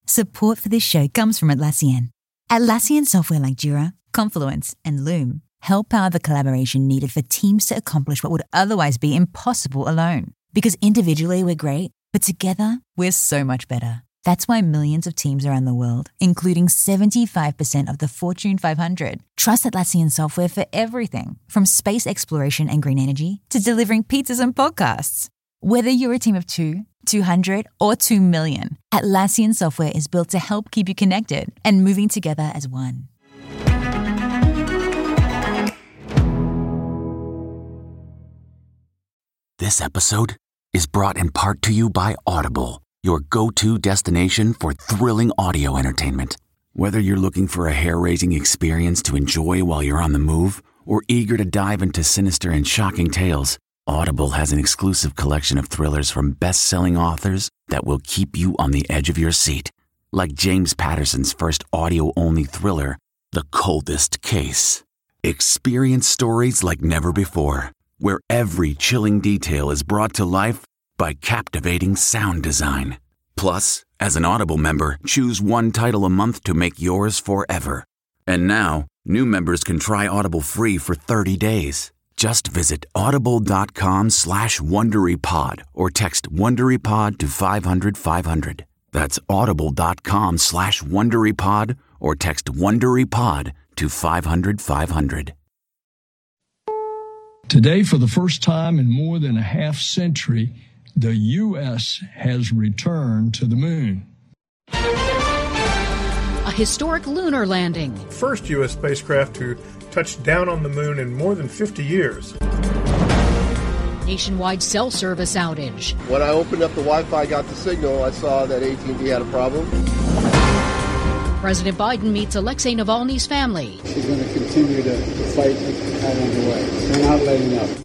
Support for this show comes from Atlassian. Atlassian software like Jira, Confluence, and Loom help power the collaboration needed for teams to accomplish what would otherwise be impossible alone. Because individually we're great, but together we're so much better. That's why millions of teams around the world, including 75% of the Fortune 500, trust Atlassian software for everything from space exploration and green energy to delivering pizzas and podcasts. Whether you're a team of 2, 200, or 2 million, Atlassian software is built to help keep you connected and moving together as one. This episode is brought in part to you by Audible, your go-to destination for thrilling audio entertainment. Whether you're looking for a hair-raising experience to enjoy while you're on the move or eager to dive into sinister and shocking tales, Audible has an exclusive collection of thrillers from best-selling authors that will keep you on the edge of your seat. Like James Patterson's first audio-only thriller, The Coldest Case. Experience stories like never before, where every chilling detail is brought to life by captivating sound design. Plus, as an Audible member, choose one title a month to make yours forever. And now, new members can try Audible free for 30 days. Just visit audible.com/WonderyPod or text WonderyPod to 500-500. That's audible.com/WonderyPod or text WonderyPod to 500-500. Today, for the first time in more than a half century, the U.S. has returned to the moon. A historic lunar landing. First U.S. spacecraft to touch down on the moon in more than 50 years. Nationwide cell service outage. When I opened up the Wi-Fi, got the signal, I saw that AT&T had a problem. President Biden meets Alexei Navalny's family. She's going to continue to fight and have underway. They're not letting up.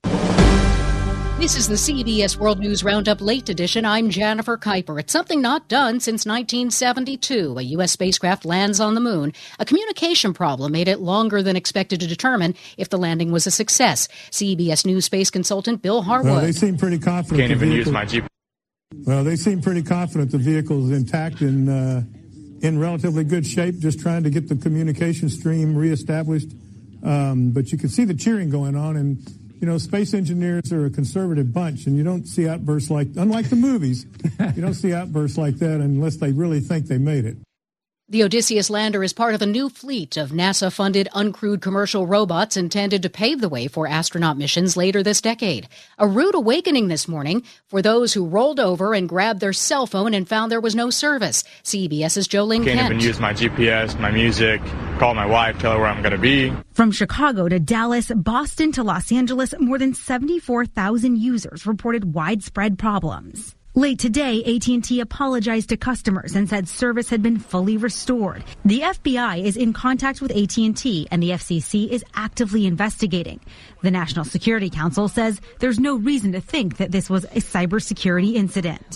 This is the CBS World News Roundup Late Edition. I'm Jennifer Kuiper. It's something not done since 1972. A U.S. spacecraft lands on the moon. A communication problem made it longer than expected to determine if the landing was a success. CBS News space consultant Bill Harwood. Well, they seem pretty confident. Can't even use my GPS. Well, they seem pretty confident the vehicle is intact and in relatively good shape, just trying to get the communication stream reestablished. But you can see the cheering going on, and you know, space engineers are a conservative bunch, and you don't see outbursts unlike the movies, you don't see outbursts like that unless they really think they made it. The Odysseus lander is part of a new fleet of NASA-funded uncrewed commercial robots intended to pave the way for astronaut missions later this decade. A rude awakening this morning for those who rolled over and grabbed their cell phone and found there was no service. CBS's Jolene Kent. Can't even use my GPS, my music, call my wife, tell her where I'm going to be. From Chicago to Dallas, Boston to Los Angeles, more than 74,000 users reported widespread problems. Late today, AT&T apologized to customers and said service had been fully restored. The FBI is in contact with AT&T, and the FCC is actively investigating. The National Security Council says there's no reason to think that this was a cybersecurity incident.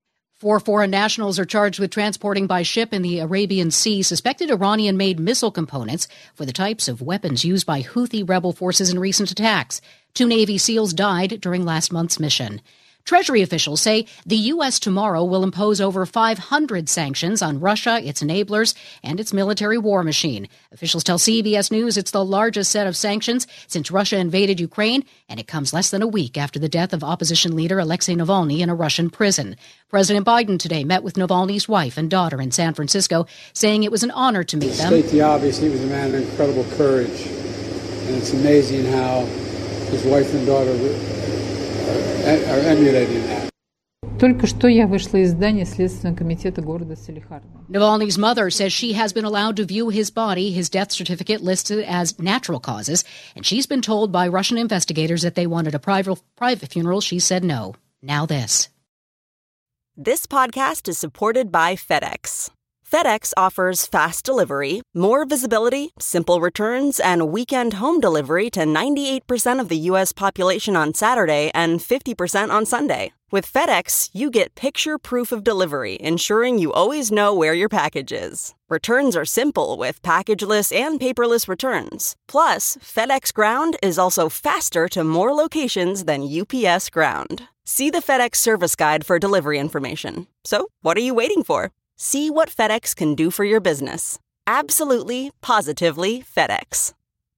4 foreign nationals are charged with transporting by ship in the Arabian Sea suspected Iranian-made missile components for the types of weapons used by Houthi rebel forces in recent attacks. 2 Navy SEALs died during last month's mission. Treasury officials say the U.S. tomorrow will impose over 500 sanctions on Russia, its enablers, and its military war machine. Officials tell CBS News it's the largest set of sanctions since Russia invaded Ukraine, and it comes less than a week after the death of opposition leader Alexei Navalny in a Russian prison. President Biden today met with Navalny's wife and daughter in San Francisco, saying it was an honor to meet them. To state the obvious, he was a man of incredible courage, and it's amazing how his wife and daughter are emulating that. Только что я вышла из здания Следственного комитета города Салехарда. Navalny's mother says she has been allowed to view his body, his death certificate listed as natural causes, and she's been told by Russian investigators that they wanted a private funeral. She said no. Now this. This podcast is supported by FedEx. FedEx offers fast delivery, more visibility, simple returns, and weekend home delivery to 98% of the U.S. population on Saturday and 50% on Sunday. With FedEx, you get picture proof of delivery, ensuring you always know where your package is. Returns are simple with packageless and paperless returns. Plus, FedEx Ground is also faster to more locations than UPS Ground. See the FedEx service guide for delivery information. So, what are you waiting for? See what FedEx can do for your business. Absolutely, positively FedEx.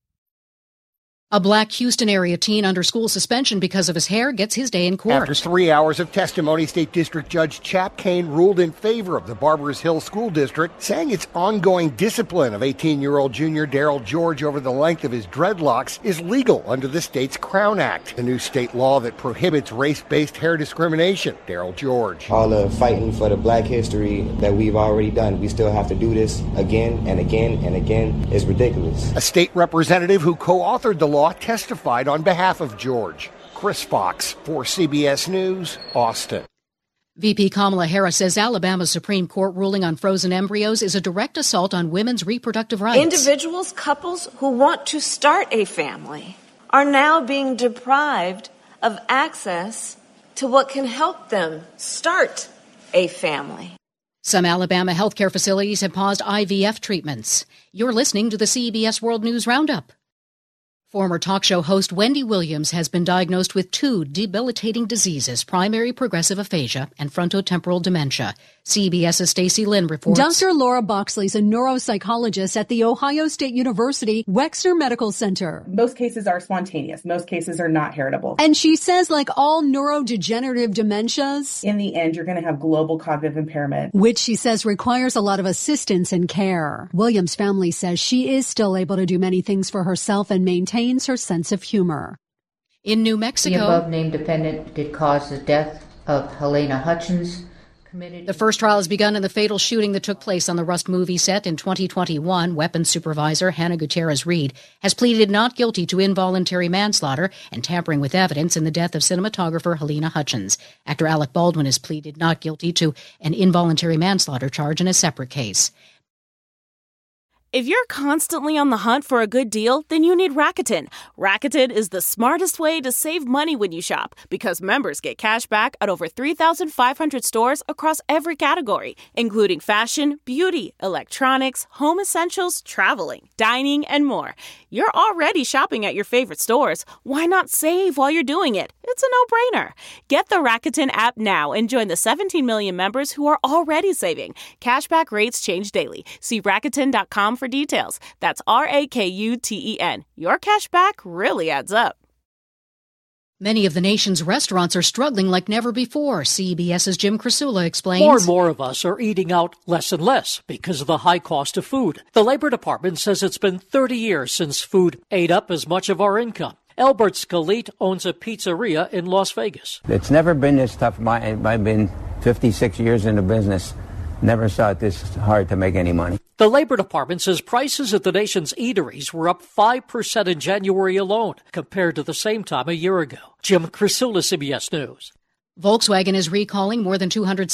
A Black Houston area teen under school suspension because of his hair gets his day in court. After 3 hours of testimony, State District Judge Chap Kane ruled in favor of the Barbers Hill School District, saying its ongoing discipline of 18-year-old junior Daryl George over the length of his dreadlocks is legal under the state's Crown Act, the new state law that prohibits race-based hair discrimination. Daryl George. All the fighting for the black history that we've already done, we still have to do this again and again and again is ridiculous. A state representative who co-authored the law testified on behalf of George. Chris Fox for CBS News, Austin. VP Kamala Harris says Alabama's Supreme Court ruling on frozen embryos is a direct assault on women's reproductive rights. Individuals, couples who want to start a family are now being deprived of access to what can help them start a family. Some Alabama healthcare facilities have paused IVF treatments. You're listening to the CBS World News Roundup. Former talk show host Wendy Williams has been diagnosed with 2 debilitating diseases, primary progressive aphasia and frontotemporal dementia. CBS's Stacey Lynn reports. Dr. Laura Boxley is a neuropsychologist at The Ohio State University Wexner Medical Center. Most cases are spontaneous. Most cases are not heritable. And she says, like all neurodegenerative dementias, in the end, you're going to have global cognitive impairment, which she says requires a lot of assistance and care. Williams' family says she is still able to do many things for herself and maintains her sense of humor. In New Mexico, the above-named defendant did cause the death of Helena Hutchins. The first trial has begun in the fatal shooting that took place on the Rust movie set in 2021. Weapons supervisor Hannah Gutierrez-Reed has pleaded not guilty to involuntary manslaughter and tampering with evidence in the death of cinematographer Helena Hutchins. Actor Alec Baldwin has pleaded not guilty to an involuntary manslaughter charge in a separate case. If you're constantly on the hunt for a good deal, then you need Rakuten. Rakuten is the smartest way to save money when you shop because members get cash back at over 3,500 stores across every category, including fashion, beauty, electronics, home essentials, traveling, dining, and more. You're already shopping at your favorite stores. Why not save while you're doing it? It's a no-brainer. Get the Rakuten app now and join the 17 million members who are already saving. Cashback rates change daily. See Rakuten.com for details. That's Rakuten. Your cash back really adds up. Many of the nation's restaurants are struggling like never before. CBS's Jim Krasula explains. More and more of us are eating out less and less because of the high cost of food. The Labor Department says it's been 30 years since food ate up as much of our income. Albert Scalit owns a pizzeria in Las Vegas. It's never been this tough. I've been 56 years in the business. Never saw it this hard to make any money. The Labor Department says prices at the nation's eateries were up 5% in January alone compared to the same time a year ago. Jim Krasula, CBS News. Volkswagen is recalling more than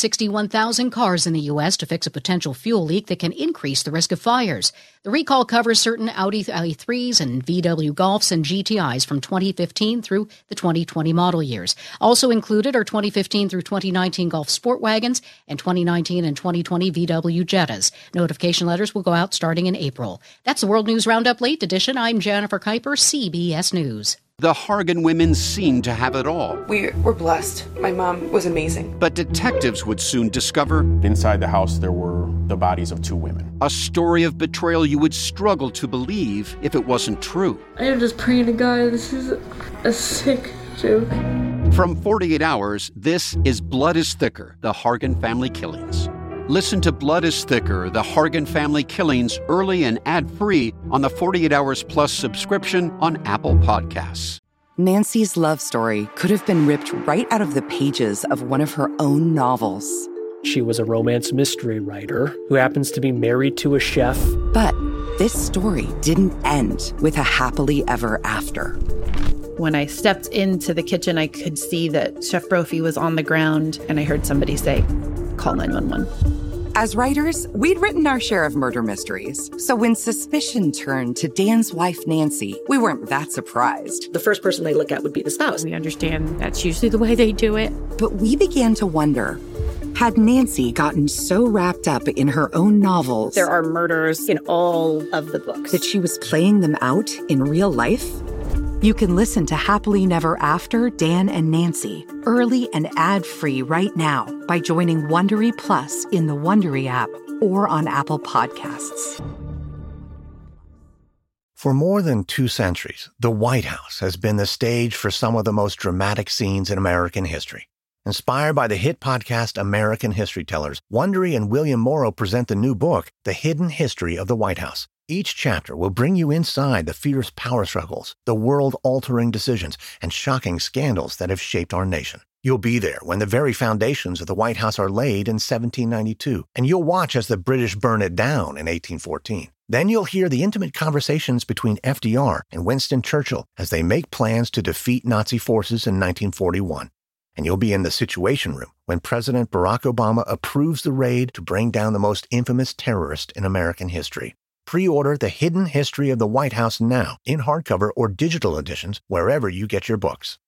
261,000 cars in the U.S. to fix a potential fuel leak that can increase the risk of fires. The recall covers certain Audi i3s and VW Golfs and GTIs from 2015 through the 2020 model years. Also included are 2015 through 2019 Golf Sport Wagons and 2019 and 2020 VW Jettas. Notification letters will go out starting in April. That's the World News Roundup Late Edition. I'm Jennifer Kuiper, CBS News. The Hargan women seemed to have it all. We were blessed. My mom was amazing. But detectives would soon discover... inside the house, there were the bodies of 2 women. A story of betrayal you would struggle to believe if it wasn't true. I am just praying to God, this is a sick joke. From 48 Hours, this is Blood is Thicker, the Hargan family killings. Listen to Blood is Thicker, the Hargan family killings, early and ad-free on the 48 Hours Plus subscription on Apple Podcasts. Nancy's love story could have been ripped right out of the pages of one of her own novels. She was a romance mystery writer who happens to be married to a chef. But this story didn't end with a happily ever after. When I stepped into the kitchen, I could see that Chef Brophy was on the ground, and I heard somebody say, "Call 911." As writers, we'd written our share of murder mysteries. So when suspicion turned to Dan's wife, Nancy, we weren't that surprised. The first person they look at would be the spouse. We understand that's usually the way they do it. But we began to wonder, had Nancy gotten so wrapped up in her own novels... There are murders in all of the books. ...that she was playing them out in real life? You can listen to Happily Never After, Dan and Nancy, early and ad-free right now by joining Wondery Plus in the Wondery app or on Apple Podcasts. For more than 2 centuries, the White House has been the stage for some of the most dramatic scenes in American history. Inspired by the hit podcast American History Tellers, Wondery and William Morrow present the new book, The Hidden History of the White House. Each chapter will bring you inside the fierce power struggles, the world-altering decisions, and shocking scandals that have shaped our nation. You'll be there when the very foundations of the White House are laid in 1792, and you'll watch as the British burn it down in 1814. Then you'll hear the intimate conversations between FDR and Winston Churchill as they make plans to defeat Nazi forces in 1941. And you'll be in the Situation Room when President Barack Obama approves the raid to bring down the most infamous terrorist in American history. Pre-order The Hidden History of the White House now in hardcover or digital editions wherever you get your books.